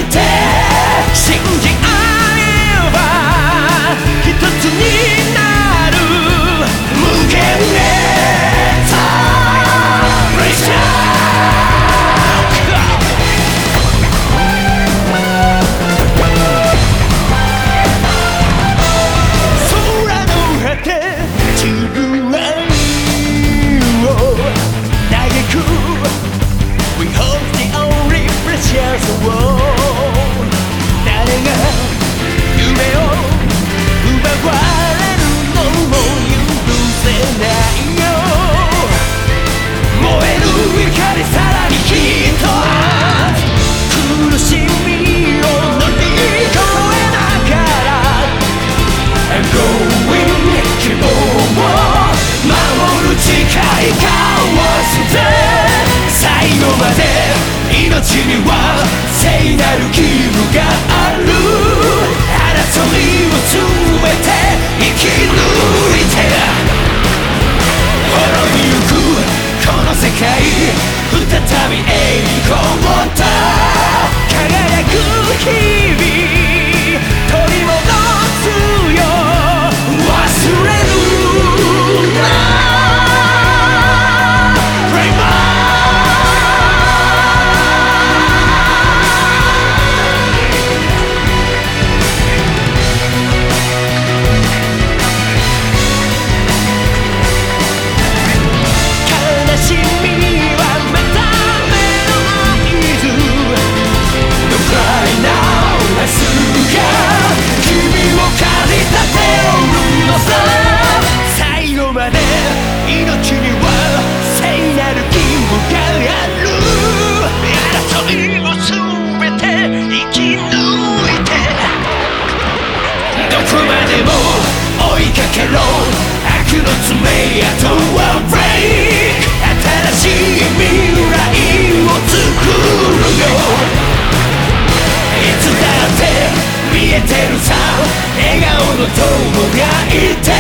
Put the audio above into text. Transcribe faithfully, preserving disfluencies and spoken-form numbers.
いて信じ合えば一つになる無限へとプレッシャー空の果て自分を嘆く We hold the only precious world 誰が夢を奪われるのも許せないよ燃える光さらに一つ苦しみを乗り越えながら I'm going 希望を守る誓い交わして最後まで命には聖なる義務がある争いを全て生き抜いて滅びゆくこの世界再び栄光と輝く日々取り戻すよ忘れるな悪の爪痕はブレイク新しい未来を作るよいつだって見えてるさ笑顔の友がいて